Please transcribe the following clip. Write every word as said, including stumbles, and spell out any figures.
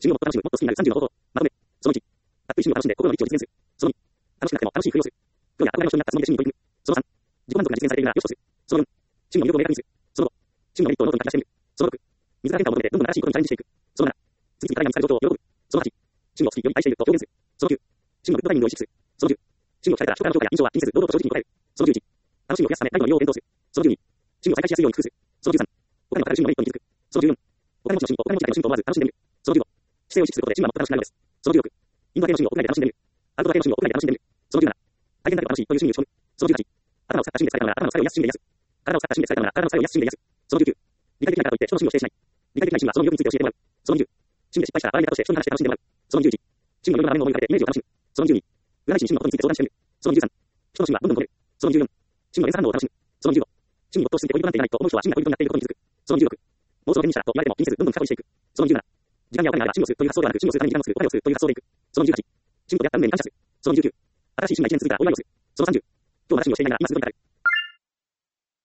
自分をもっと楽しむ、もっと好きになるさんじゅうの方法。まとめ。そのいち。たっぷり趣味を楽しんで心の一致を実現する。そのに。楽しくなくても楽しいふりをする。プロや憧れの人になったつもりで趣味に取り組む。そのさん。自己満足が実現されているなら良しとする。そのよん。趣味の魅力を明確にする。そのご。趣味のメリットをノートに書き出してみる。そのろく。自ら変化を求めてどんどん新しいことにチャレンジしていく。そのなな。次々体が見つかる状況を喜ぶ。そのはち。趣味を好き、より愛していると表現する。そのきゅう。趣味のグッドタイミングを意識する。そのじゅう。趣味を聞かれたら人からの評価や印象は気にせず堂々と正直に答える。そのじゅういち。楽しみを増やすため何の利用を検討する。そのじゅうに。趣味を再開しやすいように工夫する。そのじゅうさん。他にも新しい趣味のメリットに気づく。そのじゅうよん。お金持ちの趣味とお金持ち以外の趣味と思わず楽しんでみる。そのじゅうご。姿勢を意識することで趣味はもっと楽しくなるのです。そのじゅうろく。インドア系の趣味を屋外で楽しんでみる。アウトドア系の趣味を屋外で楽しんでみる。そのじゅうなな。体験だけが楽しいという趣味に打ち込む。そのじゅうはち。頭を使った趣味で疲れたのなら頭の疲れを癒す趣味で癒す。体を使った趣味で疲れたのなら体の疲れを癒す趣味で癒す。そのじゅうきゅう。理解できないからといって人の趣味を否定しない。理解できない趣味はその魅力について教えてもらう。そのにじゅう。趣味で失敗したら笑い方として人に話して楽しんでもらう。そのにじゅういち。趣味のいろんな場面を思い浮かべてイメージを楽しむ。そのにじゅうに。占い師に趣味のことについて相談してみる。そのにじゅうさん。人の趣味はどんどん込める。そのにじゅうよん。趣味の連鎖反応を楽しむ。そのにじゅうご。趣味に没頭しすぎてポイントなんていないと思う人は趣味がポイントになっていることに気づく。そのにじゅうろく。妄想を手にしたと言われても気にせずどんどん深掘りしていく。そのにじゅうなな。時間やお金があれば趣味をするという発想ではなく趣味をするために時間を作る、お金をするという発想でいく。そのにじゅうはち。趣味と出会った運命に感謝する。そのにじゅうきゅう。新しい趣味が一年続いたらお祝いをする。そのさんじゅう。今日まだ趣味をしていないなら今すぐになる。